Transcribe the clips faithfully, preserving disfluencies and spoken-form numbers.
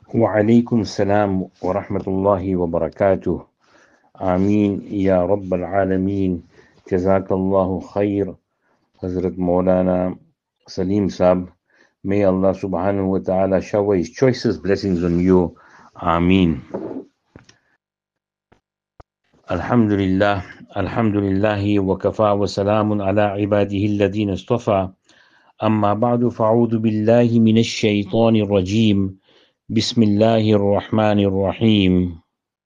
وعليكم السلام ورحمة الله وبركاته. آمين يا رب العالمين. جزاك الله خير, Hazrat Maulana Salim Sab. May Allah subhanahu wa ta'ala shower His choicest blessings on you. Ameen. Alhamdulillah. Alhamdulillahi wa kafa wa salamun ala ibadihi alladhina istafa. Amma ba'du fa'udhu billahi minash shaytanir rajim. Bismillahir rahmanir rahim.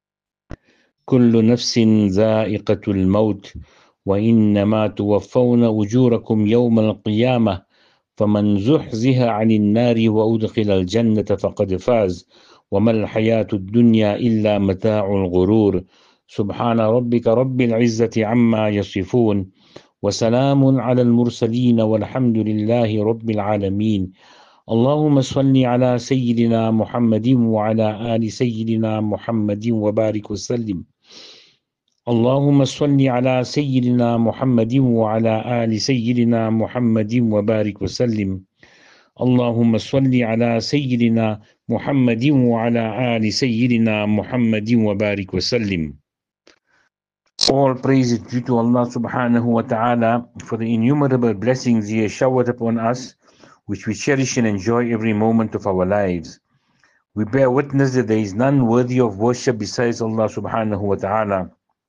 كل نفس ذائقة الموت وإنما توفون أجوركم يوم القيامة فمن زحزح عن النار وأدخل الجنة فقد فاز وما الحياة الدنيا إلا متاع الغرور. سبحان ربك رب العزة عما يصفون وسلام على المرسلين والحمد لله رب العالمين. اللهم صل على سيدنا محمد وعلى آل سيدنا محمد وبارك وسلم. اللهم صل على سيدنا محمد وعلى آل سيدنا محمد وبارك وسلم. اللهم صل على سيدنا محمد وعلى آل سيدنا محمد وبارك وسلم. All praise is due to Allah subhanahu wa ta'ala for the innumerable blessings He has showered upon us, which we cherish and enjoy every moment of our lives. We bear witness that there is none worthy of worship besides Allah subhanahu wa ta'ala.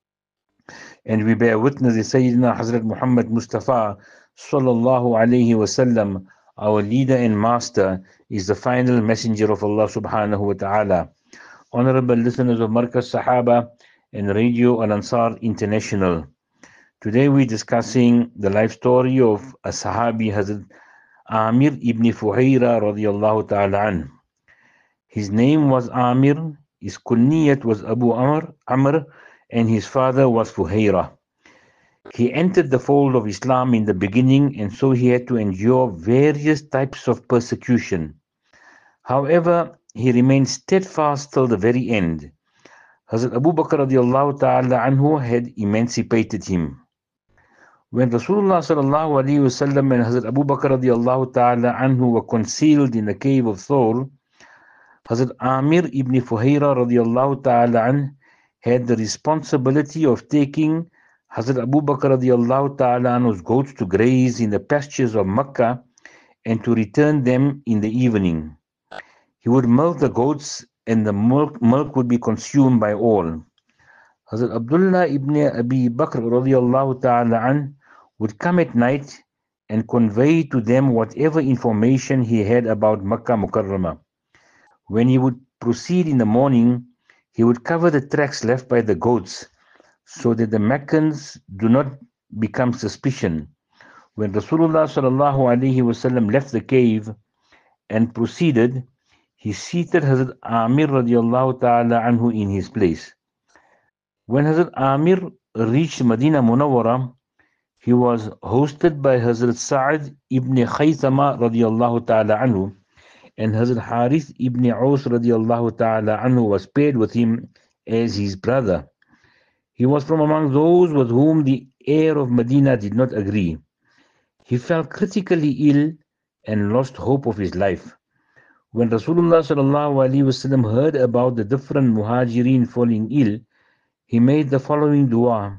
And we bear witness that Sayyidina Hazrat Muhammad Mustafa sallallahu alayhi wasallam, our leader and master, is the final messenger of Allah subhanahu wa ta'ala. Honorable listeners of Markaz Sahaba and Radio Al-Ansar International. Today we're discussing the life story of a Sahabi, Hazrat Amir ibn Fuhayra radiyallahu ta'ala an. His name was Amir, his kunniyat was Abu Amr, Amr, and his father was Fuhayra. He entered the fold of Islam in the beginning, and so he had to endure various types of persecution. However, he remained steadfast till the very end. Hazrat Abu Bakr radiallahu ta'ala anhu had emancipated him. When Rasulullah sallallahu alayhi wasallam and Hazrat Abu Bakr radiallahu ta'ala anhu were concealed in the cave of Thawr, Hazrat Amir ibn Fuhayra radiallahu ta'ala anhu had the responsibility of taking Hazrat Abu Bakr radiallahu ta'ala anhu's goats to graze in the pastures of Makkah and to return them in the evening. He would milk the goats and the milk, milk would be consumed by all. Hazrat Abdullah ibn Abi Bakr radiallahu ta'ala anhu would come at night and convey to them whatever information he had about Makkah Mukarramah. When he would proceed in the morning, he would cover the tracks left by the goats so that the Meccans do not become suspicious. When Rasulullah sallallahu alaihi wasallam left the cave and proceeded, he seated Hazrat Amir radiallahu ta'ala anhu in his place. When Hazrat Amir reached Medina Munawwara, he was hosted by Hazrat Sa'ad ibn Khaythama radiallahu ta'ala anhu, and Hazrat Harith ibn Aus radiallahu ta'ala anhu was paired with him as his brother. He was from among those with whom the air of Medina did not agree. He fell critically ill and lost hope of his life. When Rasulullah sallallahu alaihi wasallam heard about the different muhajirin falling ill, he made the following dua: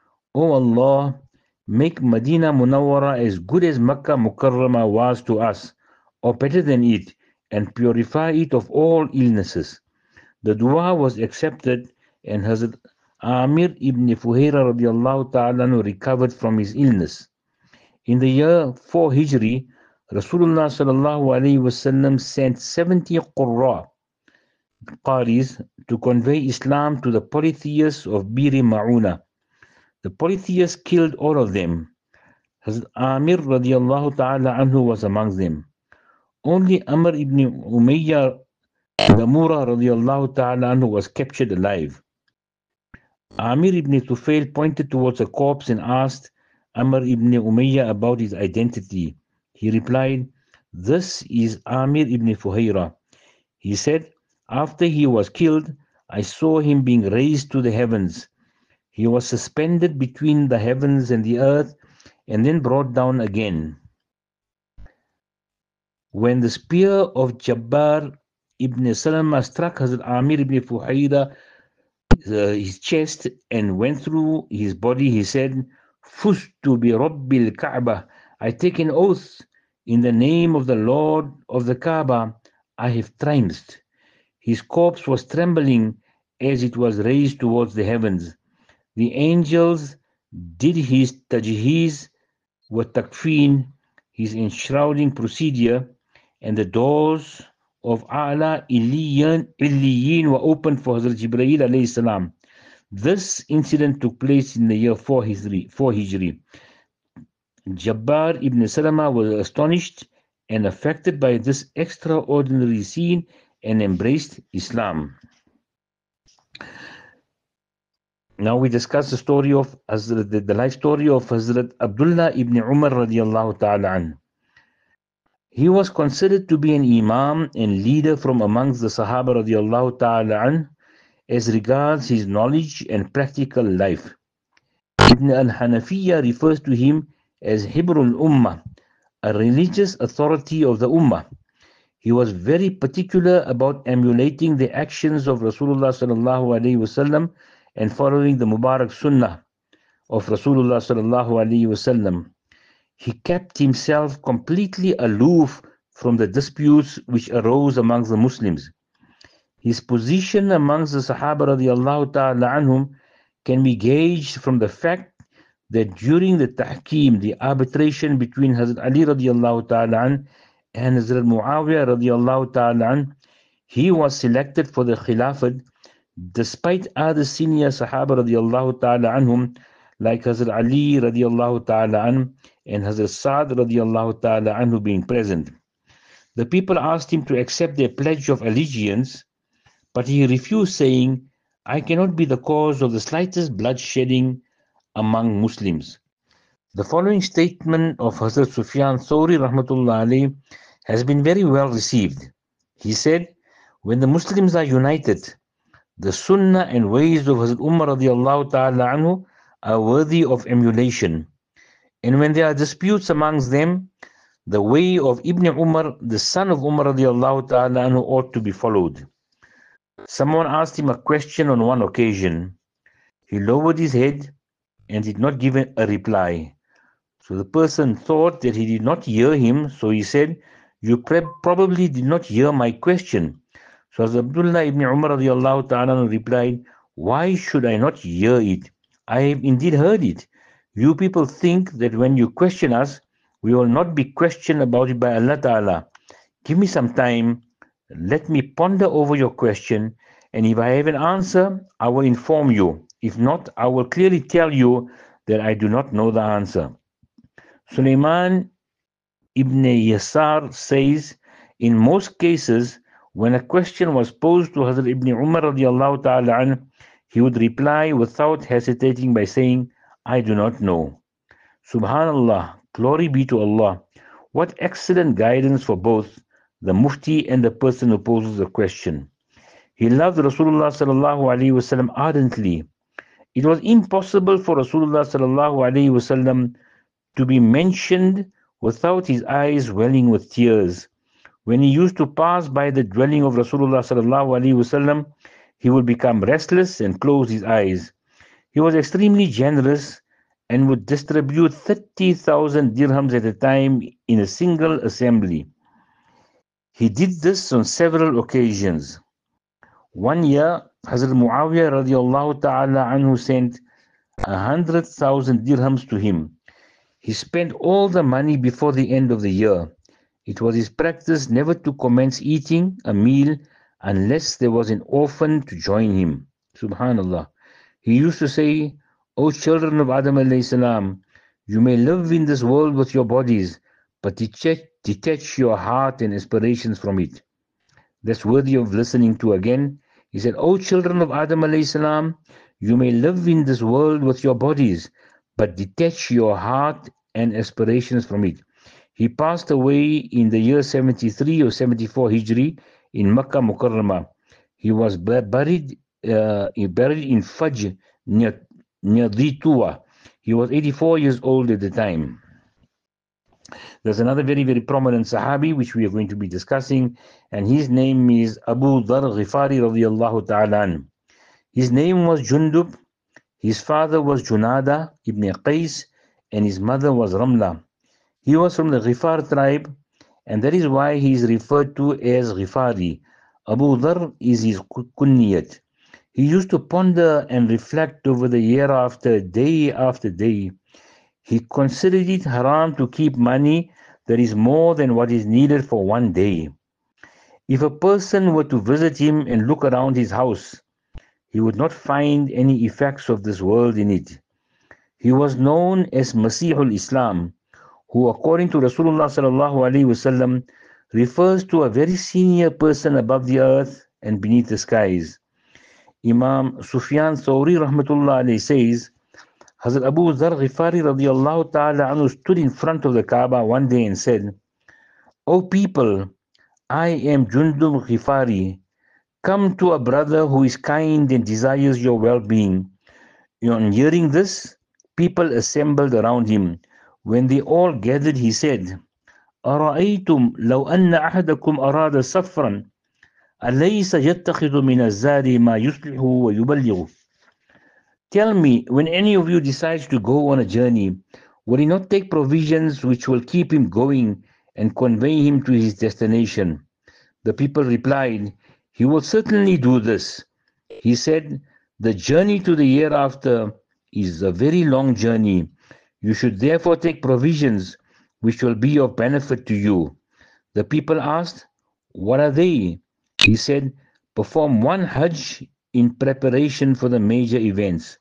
O Allah, make Medina Munawwara as good as Makkah Mukarramah was to us, or better than it, and purify it of all illnesses. The dua was accepted, and Hazrat Amir ibn Fuhayra radiallahu ta'ala recovered from his illness. In the year four Hijri, Rasulullah sallallahu alayhi wasallam sent seventy Qurra, Qaris, to convey Islam to the polytheists of Bir Ma'una. The polytheists killed all of them. Hazrat Amir radiallahu ta'ala anhu was amongst them. Only Amr ibn Umayyah Damura radiallahu ta'ala anhu was captured alive. Amir ibn Tufail pointed towards a corpse and asked Amr ibn Umayyah about his identity. He replied, "This is Amir ibn Fuhayra." He said, "After he was killed, I saw him being raised to the heavens. He was suspended between the heavens and the earth and then brought down again. When the spear of Jabbar ibn Salama struck Hazrat Amir ibn Fuhayra uh, his chest and went through his body. He said, Fustu bi Rabbil Kaaba. I take an oath in the name of the Lord of the Kaaba. I have triumphed. His corpse was trembling as it was raised towards the heavens. The angels did his tajheez wa takfeen, his enshrouding procedure, and the doors of A'la Illiyin, Illiyin were opened for Hazrat Jibreel alayhi salam. This incident took place in the year four Hijri. four Hijri. Jabbar ibn Salama was astonished and affected by this extraordinary scene and embraced Islam. Now we discuss the story of Hazrat, the, the life story of Hazrat Abdullah ibn Umar radiallahu ta'ala an. He was considered to be an imam and leader from amongst the Sahaba radiallahu ta'ala an as regards his knowledge and practical life. Ibn al-Hanafiyyah refers to him as Hibrul Ummah, a religious authority of the Ummah. He was very particular about emulating the actions of Rasulullah sallallahu alaihi wasallam and following the Mubarak Sunnah of Rasulullah sallallahu alaihi wasallam. He kept himself completely aloof from the disputes which arose amongst the Muslims. His position amongst the Sahaba radiallahu ta'ala anhum can be gauged from the fact that during the tahkim, the arbitration between Hazrat Ali radiallahu ta'ala an and Hazrat Muawiyah radiallahu ta'ala an, he was selected for the Khilafat despite other senior Sahaba radiallahu ta'ala anhum like Hazrat Ali radiallahu ta'ala an and Hazrat Sa'd radiallahu ta'ala anhu being present. The people asked him to accept their pledge of allegiance, but he refused, saying, I cannot be the cause of the slightest bloodshedding among Muslims. The following statement of Hazrat Sufyan Thawri rahmatullah alayhi has been very well received. He said, when the Muslims are united, the sunnah and ways of Hazrat Umar radiallahu ta'ala anhu are worthy of emulation. And when there are disputes amongst them, the way of Ibn Umar, the son of Umar radiallahu ta'ala anhu, ought to be followed. Someone asked him a question on one occasion. He lowered his head and did not give a reply. So the person thought that he did not hear him, so he said, you pre- probably did not hear my question. So as Abdullah ibn Umar radiallahu ta'ala replied, why should I not hear it? I have indeed heard it. You people think that when you question us, we will not be questioned about it by Allah Ta'ala. Give me some time, let me ponder over your question, and if I have an answer, I will inform you. If not, I will clearly tell you that I do not know the answer. Sulaiman ibn Yasar says, in most cases, when a question was posed to Hazrat Ibn Umar radiallahu ta'ala an, he would reply without hesitating by saying, I do not know. Subhanallah, glory be to Allah. What excellent guidance for both the Mufti and the person who poses the question. He loved Rasulullah sallallahu alaihi wasallam ardently. It was impossible for Rasulullah sallallahu alaihi wasallam to be mentioned without his eyes welling with tears. When he used to pass by the dwelling of Rasulullah sallallahu alaihi wasallam, he would become restless and close his eyes. He was extremely generous and would distribute thirty thousand dirhams at a time in a single assembly. He did this on several occasions. One year, Hazrat Muawiyah radiallahu ta'ala anhu sent a hundred thousand dirhams to him. He spent all the money before the end of the year. It was his practice never to commence eating a meal unless there was an orphan to join him. Subhanallah. He used to say, O children of Adam alayhi salam, you may live in this world with your bodies, but detach, detach your heart and aspirations from it. That's worthy of listening to again. He said, O children of Adam alayhi salam, you may live in this world with your bodies, but detach your heart and aspirations from it. He passed away in the year seventy-three or seventy-four Hijri in Makkah Mukarramah. He was buried, uh, buried in Fajr near, near Dhituwa. He was eighty-four years old at the time. There's another very, very prominent Sahabi which we are going to be discussing, and his name is Abu Dharr Ghifari radiallahu ta'ala an. His name was Jundub, his father was Junada ibn Qais, and his mother was Ramla. He was from the Ghifar tribe, and that is why he is referred to as Ghifari. Abu Dharr is his kunyat. He used to ponder and reflect over the year after day after day. He considered it haram to keep money that is more than what is needed for one day. If a person were to visit him and look around his house, he would not find any effects of this world in it. He was known as Masihul Islam, who according to Rasulullah sallallahu alaihi wasallam refers to a very senior person above the earth and beneath the skies. Imam Sufyan Thawri rahmatullah alayhi says, Hazrat Abu Dharr Ghifari radiallahu ta'ala anhu stood in front of the Kaaba one day and said, O people, I am Jundub Ghifari. Come to a brother who is kind and desires your well-being. On hearing this, people assembled around him. When they all gathered, he said, أَرَأَيْتُمْ لَوْ أَنَّ أَحَدَكُمْ أَرَادَ سَفْرًا أَلَيْسَ يَتَّخِذُ مِنَ الزَّادِ مَا يُصْلِحُ وَيُبَلِّغُ. Tell me, when any of you decides to go on a journey, will he not take provisions which will keep him going and convey him to his destination? The people replied, he will certainly do this. He said, the journey to the year after is a very long journey. You should therefore take provisions which will be of benefit to you. The people asked, what are they? He said, perform one Hajj in preparation for the major events.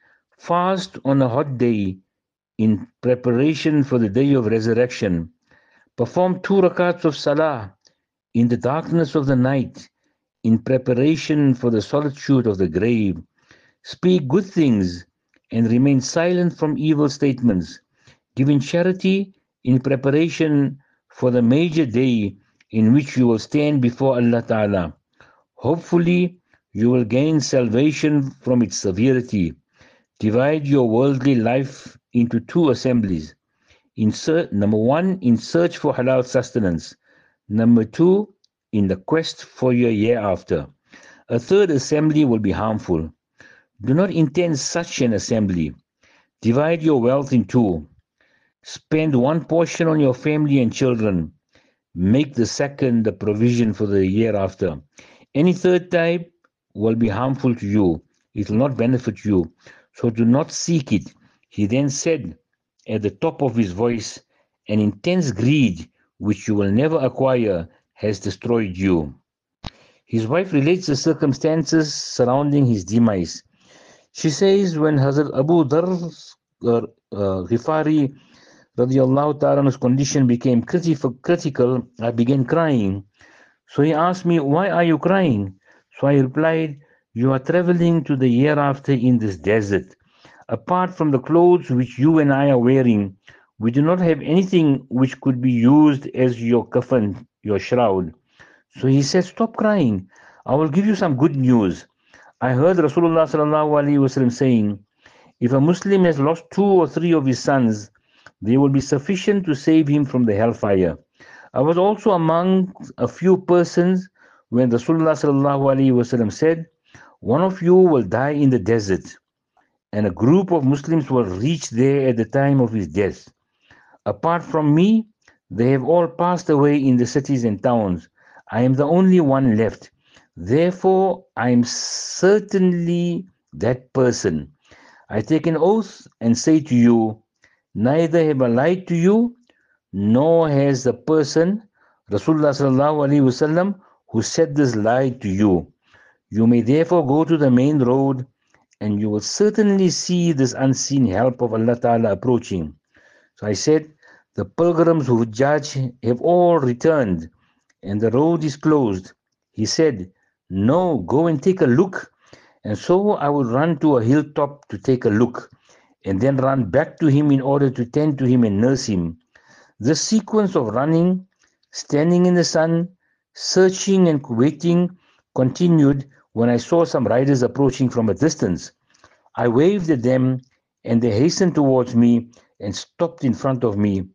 Fast on a hot day in preparation for the day of resurrection. Perform two rakats of salah in the darkness of the night in preparation for the solitude of the grave. Speak good things and remain silent from evil statements. Giving charity in preparation for the major day in which you will stand before Allah Ta'ala. Hopefully, you will gain salvation from its severity. Divide your worldly life into two assemblies. In ser- number one, in search for halal sustenance. Number two, in the quest for your year after. A third assembly will be harmful. Do not intend such an assembly. Divide your wealth in two. Spend one portion on your family and children. Make the second the provision for the year after. Any third type will be harmful to you. It will not benefit you. So do not seek it. He then said at the top of his voice, an intense greed which you will never acquire has destroyed you. His wife relates the circumstances surrounding his demise. She says, when Hazrat Abu Dharr uh, uh, Ghifari radiallahu ta'ala's condition became criti- critical, I began crying. So he asked me, why are you crying? So I replied, you are traveling to the year after in this desert. Apart from the clothes which you and I are wearing, we do not have anything which could be used as your kafan, your shroud. So he said, stop crying. I will give you some good news. I heard Rasulullah sallallahu alaihi wasallam saying, if a Muslim has lost two or three of his sons, they will be sufficient to save him from the hellfire. I was also among a few persons when Rasulullah sallallahu alaihi wasallam said, one of you will die in the desert, and a group of Muslims will reach there at the time of his death. Apart from me, they have all passed away in the cities and towns. I am the only one left. Therefore, I am certainly that person. I take an oath and say to you, neither have I lied to you, nor has the person, Rasulullah sallallahu alaihi wasallam, who said this lied to you. You may therefore go to the main road, and you will certainly see this unseen help of Allah Ta'ala approaching. So I said, the pilgrims who judge have all returned, and the road is closed. He said, no, go and take a look. And so I would run to a hilltop to take a look, and then run back to him in order to tend to him and nurse him. This sequence of running, standing in the sun, searching and waiting continued when I saw some riders approaching from a distance. I waved at them, and they hastened towards me and stopped in front of me.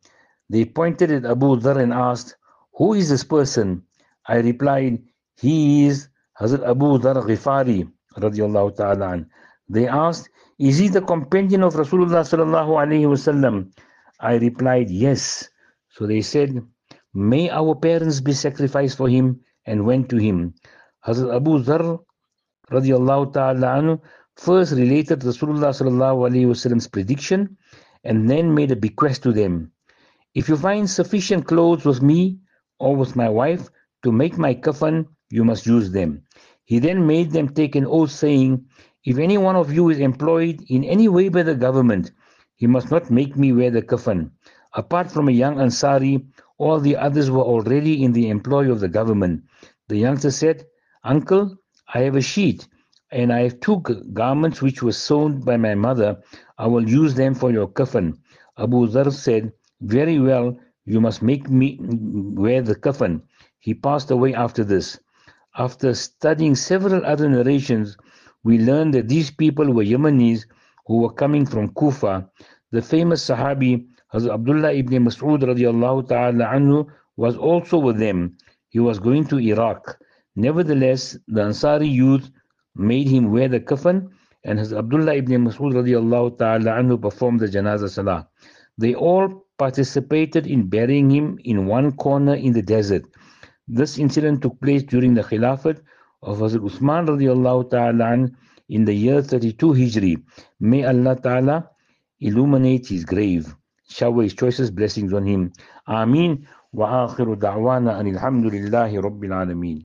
They pointed at Abu Dhar and asked, "Who is this person?" I replied, "He is Hazrat Abu Dhar Ghifari radiallahu ta'ala an." They asked, "Is he the companion of Rasulullah sallallahu alayhi wasallam?" I replied, "Yes." So they said, "May our parents be sacrificed for him," and went to him. Hazrat Abu Dhar radiallahu ta'ala anhu first related Rasulullah sallallahu alayhi wasallam's prediction and then made a bequest to them. "If you find sufficient clothes with me or with my wife to make my kafan, you must use them." He then made them take an oath, saying, "If any one of you is employed in any way by the government, he must not make me wear the kafan." Apart from a young Ansari, all the others were already in the employ of the government. The youngster said, "Uncle, I have a sheet, and I have two garments which were sewn by my mother. I will use them for your kafan." Abu Dhar said, "Very well, you must make me wear the kafan." He passed away after this. After studying several other narrations, we learn that these people were Yemenis who were coming from Kufa. The famous Sahabi Hazrat Abdullah ibn Mas'ud radiallahu ta'ala anhu was also with them. He was going to Iraq. Nevertheless, the Ansari youth made him wear the kafan, and Hazrat Abdullah ibn Mas'ud radiallahu ta'ala anhu performed the janazah salah. They all participated in burying him in one corner in the desert. This incident took place during the Khilafat of Hazrat Uthman radiallahu ta'ala an in the year thirty-two Hijri. May Allah ta'ala illuminate his grave, shower his choicest blessings on him. Ameen. Wa akhiru da'wana anil hamdulillahi rabbil alameen.